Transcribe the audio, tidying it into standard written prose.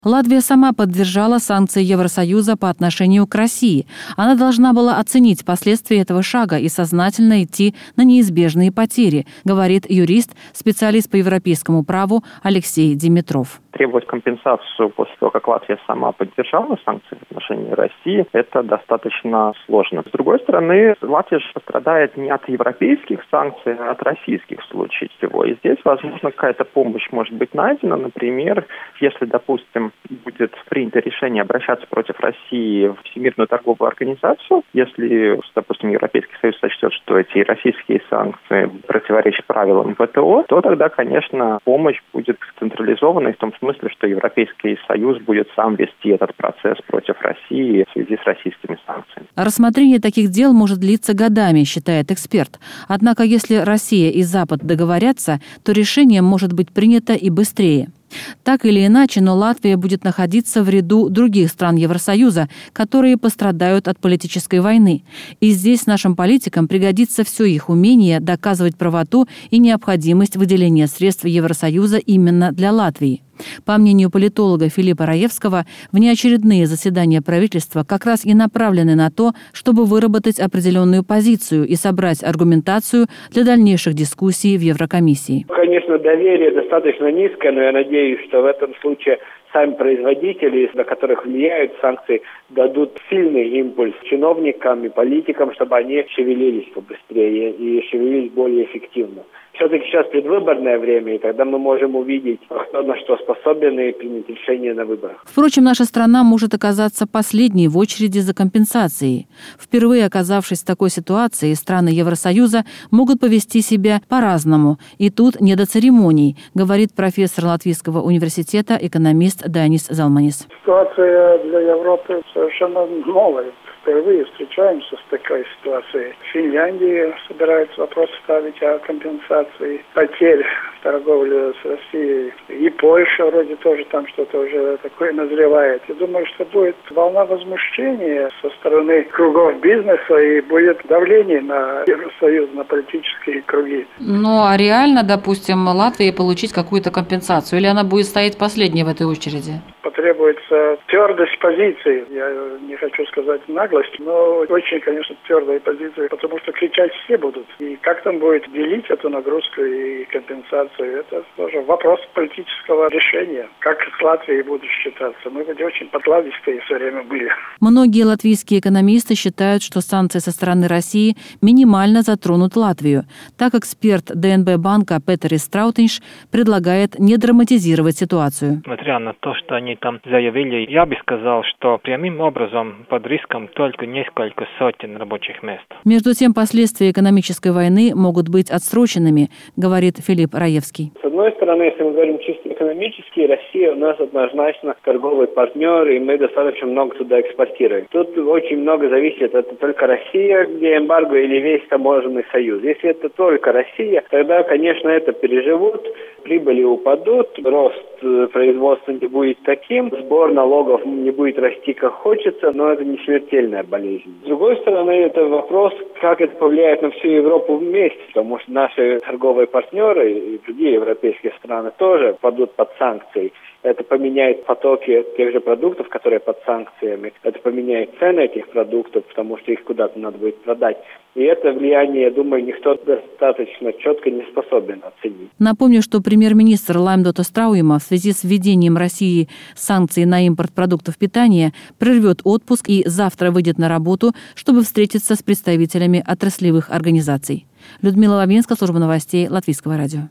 Латвия сама поддержала санкции Евросоюза по отношению к России. Она должна была оценить последствия этого шага и сознательно идти на неизбежные потери, говорит юрист, специалист по европейскому праву Алексей Димитров. Требовать компенсацию после того, как Латвия сама поддержала санкции в отношении России, это достаточно сложно. С другой стороны, Латвия же пострадает не от европейских санкций, а от российских в случае всего. И здесь, возможно, какая-то помощь может быть найдена. Например, если, допустим, будет принято решение обращаться против России в Всемирную торговую организацию, если, допустим, Европейский Союз сочтет, что эти российские санкции противоречат правилам ВТО, то тогда, конечно, помощь будет централизованной в том смысле, что Европейский Союз будет сам вести этот процесс против России в связи с российскими санкциями. Рассмотрение таких дел может длиться годами, считает эксперт. Однако, если Россия и Запад договорятся, то решение может быть принято и быстрее. Так или иначе, но Латвия будет находиться в ряду других стран Евросоюза, которые пострадают от политической войны. И здесь нашим политикам пригодится все их умение доказывать правоту и необходимость выделения средств Евросоюза именно для Латвии. По мнению политолога Филиппа Раевского, внеочередные заседания правительства как раз и направлены на то, чтобы выработать определенную позицию и собрать аргументацию для дальнейших дискуссий в Еврокомиссии. Конечно, доверие достаточно низкое, но я надеюсь, что в этом случае сами производители, на которых влияют санкции, дадут сильный импульс чиновникам и политикам, чтобы они шевелились побыстрее и шевелились более эффективно. Все-таки сейчас предвыборное время, и тогда мы можем увидеть, кто на что способен, и принять решение на выборах. Впрочем, наша страна может оказаться последней в очереди за компенсацией. Впервые оказавшись в такой ситуации, страны Евросоюза могут повести себя по-разному. И тут не до церемоний, говорит профессор Латвийского университета, экономист Данис Залманис. Ситуация для Европы совершенно новая. Впервые встречаемся с такой ситуацией. Финляндия собирается вопрос ставить о компенсации потерь в торговле с Россией. И Польша вроде тоже там что-то уже такое назревает. Я думаю, что будет волна возмущения со стороны кругов бизнеса и будет давление на Евросоюз, на политические круги. Ну, а реально, допустим, Латвии получить какую-то компенсацию? Или она будет стоять последней в этой очереди? Потребуется твердость позиции. Я не хочу сказать наглость, но очень, конечно, твердая позиция, потому что кричать все будут. И как там будет делить эту нагрузку и компенсацию, это тоже вопрос политического решения. Как с Латвией будут считаться? Мы вроде очень покладистые все время были. Многие латвийские экономисты считают, что санкции со стороны России минимально затронут Латвию. Так эксперт ДНБ банка Петерис Страутинш предлагает не драматизировать ситуацию. Несмотря на то, что они там заявили, я бы сказал, что прямым образом под риском только несколько сотен рабочих мест. Между тем, последствия экономической войны могут быть отсроченными, говорит Филипп Раевский. С одной стороны, если мы говорим чисто экономически, Россия у нас однозначно торговый партнер, и мы достаточно много туда экспортируем. Тут очень много зависит, это только Россия, где эмбарго, или весь таможенный союз. Если это только Россия, тогда, конечно, это переживут, прибыли упадут, рост производства не будет таким, сбор налогов не будет расти как хочется, но это не смертельная болезнь. С другой стороны, это вопрос, как это повлияет на всю Европу вместе, потому что наши торговые партнеры и другие европейские страны тоже падут под санкции. Это поменяет потоки тех же продуктов, которые под санкциями. Это поменяет цены этих продуктов, потому что их куда-то надо будет продать. И это влияние, я думаю, никто достаточно четко не способен оценить. Напомню, что премьер-министр Лаймдота Страуйма в связи с введением России санкций на импорт продуктов питания прервет отпуск и завтра выйдет на работу, чтобы встретиться с представителями отраслевых организаций. Людмила Лавинска, служба новостей Латвийского радио.